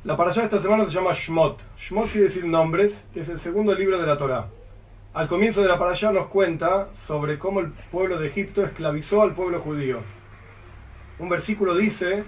La parashá de esta semana se llama Shmot. Shmot quiere decir nombres, es el segundo libro de la Torá. Al comienzo de la parashá nos cuenta sobre cómo el pueblo de Egipto esclavizó al pueblo judío. Un versículo dice: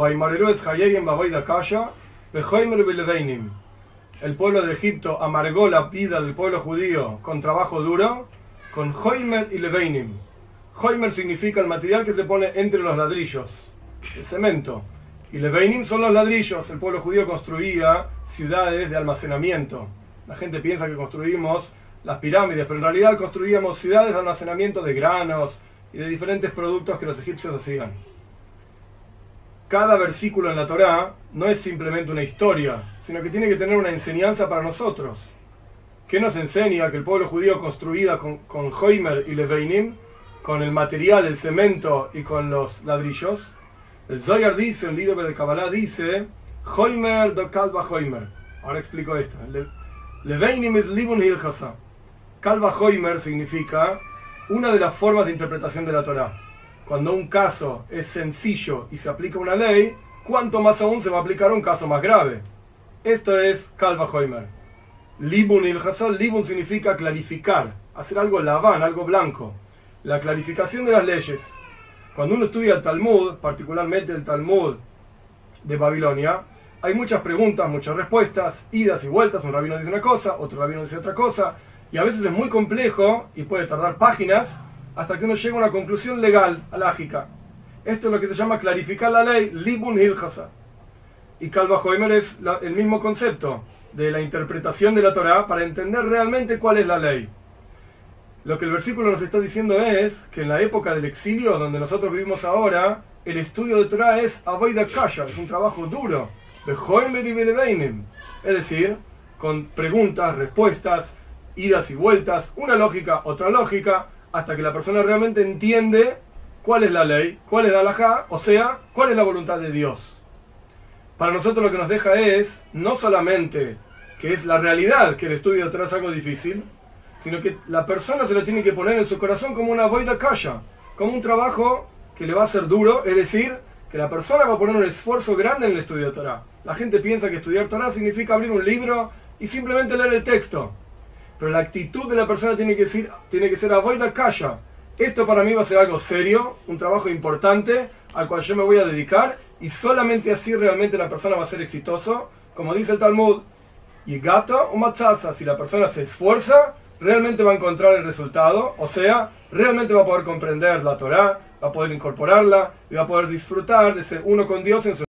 el pueblo de Egipto amargó la vida del pueblo judío con trabajo duro, con Hoimer y Leveinim. Hoimer significa el material que se pone entre los ladrillos, el cemento. Y Leveinim son los ladrillos. El pueblo judío construía ciudades de almacenamiento. La gente piensa que construimos las pirámides, pero en realidad construíamos ciudades de almacenamiento de granos y de diferentes productos que los egipcios hacían. Cada versículo en la Torá no es simplemente una historia, sino que tiene que tener una enseñanza para nosotros. ¿Qué nos enseña? Que el pueblo judío construía con Hoimer y Leveinim, con el material, el cemento y con los ladrillos. El Zohar dice, el libro de Kabbalah dice, Hoimer do Kalva Hoimer. Ahora explico esto. Leveinim es Libun Hilchasa. Kalva Hoimer significa una de las formas de interpretación de la Torá. Cuando un caso es sencillo y se aplica una ley, cuánto más aún se va a aplicar un caso más grave. Esto es Kalva Hoimer. Libun Hilchasa, Libun significa clarificar, hacer algo laván, algo blanco. La clarificación de las leyes. Cuando uno estudia el Talmud, particularmente el Talmud de Babilonia, hay muchas preguntas, muchas respuestas, idas y vueltas. Un rabino dice una cosa, otro rabino dice otra cosa, y a veces es muy complejo y puede tardar páginas hasta que uno llega a una conclusión legal, halágica. Esto es lo que se llama clarificar la ley, Libun Hilchasa. Y Kalva Hoimer es el mismo concepto de la interpretación de la Torá para entender realmente cuál es la ley. Lo que el versículo nos está diciendo es que en la época del exilio, donde nosotros vivimos ahora, el estudio de Torah es Avoida Kasha, es un trabajo duro, es decir, con preguntas, respuestas, idas y vueltas, una lógica, otra lógica, hasta que la persona realmente entiende cuál es la ley, cuál es la halajá, o sea, cuál es la voluntad de Dios. Para nosotros lo que nos deja es, no solamente que es la realidad que el estudio de Torah es algo difícil, sino que la persona se lo tiene que poner en su corazón como una avoida kasha, como un trabajo que le va a ser duro, es decir, que la persona va a poner un esfuerzo grande en el estudio de Torah. La gente piensa que estudiar Torah significa abrir un libro y simplemente leer el texto, pero la actitud de la persona tiene que ser avoida kasha. Esto para mí va a ser algo serio, un trabajo importante al cual yo me voy a dedicar, y solamente así realmente la persona va a ser exitoso, como dice el Talmud, y gato o matzasa, si la persona se esfuerza, realmente va a encontrar el resultado, o sea, realmente va a poder comprender la Torá, va a poder incorporarla y va a poder disfrutar de ser uno con Dios en su